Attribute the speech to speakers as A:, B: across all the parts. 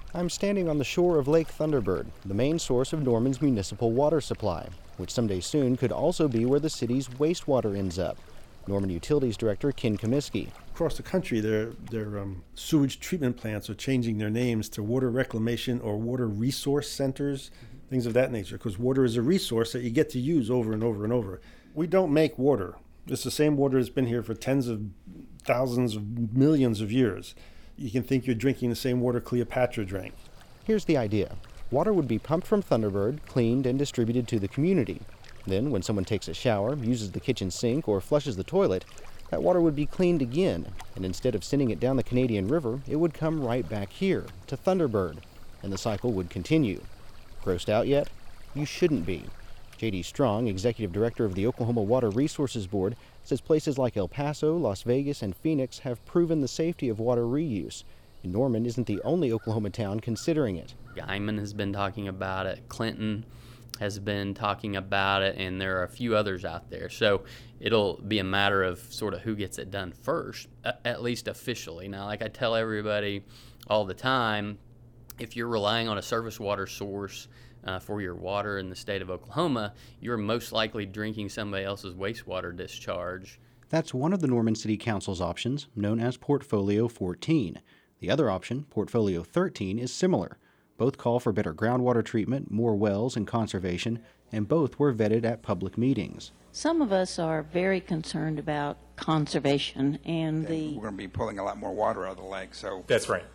A: I'm standing on the shore of Lake Thunderbird, the main source of Norman's municipal water supply, which someday soon could also be where the city's wastewater ends up. Norman Utilities Director Ken Comiskey.
B: Across the country, their sewage treatment plants are changing their names to water reclamation or water resource centers, things of that nature, because water is a resource that you get to use over and over and over. We don't make water. It's the same water that's been here for tens of thousands of millions of years. You can think you're drinking the same water Cleopatra drank.
A: Here's the idea. Water would be pumped from Thunderbird, cleaned, and distributed to the community. Then, when someone takes a shower, uses the kitchen sink, or flushes the toilet, that water would be cleaned again, and instead of sending it down the Canadian River, it would come right back here, to Thunderbird, and the cycle would continue. Grossed out yet? You shouldn't be. J.D. Strong, Executive Director of the Oklahoma Water Resources Board, says places like El Paso, Las Vegas, and Phoenix have proven the safety of water reuse. And Norman isn't the only Oklahoma town considering it.
C: Guymon has been talking about it. Clinton has been talking about it, and there are a few others out there. So it'll be a matter of sort of who gets it done first, at least officially. Now, like I tell everybody all the time, if you're relying on a surface water source for your water in the state of Oklahoma, you're most likely drinking somebody else's wastewater discharge.
A: That's one of the Norman City Council's options, known as Portfolio 14. The other option, Portfolio 13, is similar. Both call for better groundwater treatment, more wells, and conservation, and both were vetted at public meetings.
D: Some of us are very concerned about conservation and
E: we're going to be pulling a lot more water out of the lake. So
F: That's right.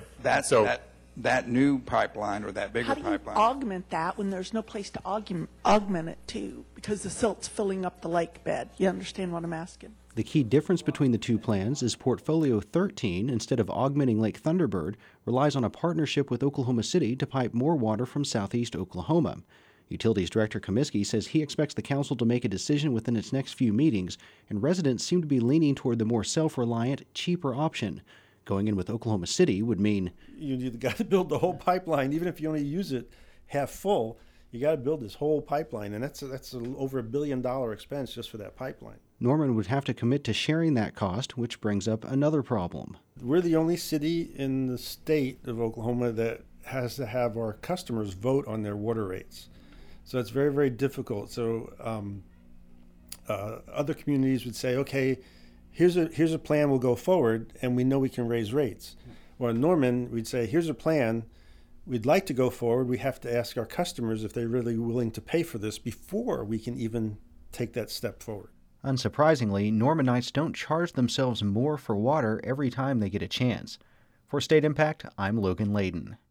E: That new pipeline or that bigger
G: How do you
E: pipeline.
G: augment that when there's no place to augment it to because the silt's filling up the lake bed? You understand what I'm asking?
A: The key difference between the two plans is Portfolio 13, instead of augmenting Lake Thunderbird, relies on a partnership with Oklahoma City to pipe more water from southeast Oklahoma. Utilities Director Comiskey says he expects the council to make a decision within its next few meetings, and residents seem to be leaning toward the more self-reliant, cheaper option. Going in with Oklahoma City would mean
B: You've got to build the whole pipeline, even if you only use it half full. You got to build this whole pipeline, and that's over $1 billion expense just for that pipeline.
A: Norman would have to commit to sharing that cost, which brings up another problem.
B: We're the only city in the state of Oklahoma that has to have our customers vote on their water rates. So it's very, very difficult. So other communities would say, okay, here's a plan, we'll go forward, and we know we can raise rates. Or in Norman, we'd say, here's a plan, we'd like to go forward, we have to ask our customers if they're really willing to pay for this before we can even take that step forward.
A: Unsurprisingly, Normanites don't charge themselves more for water every time they get a chance. For State Impact, I'm Logan Layden.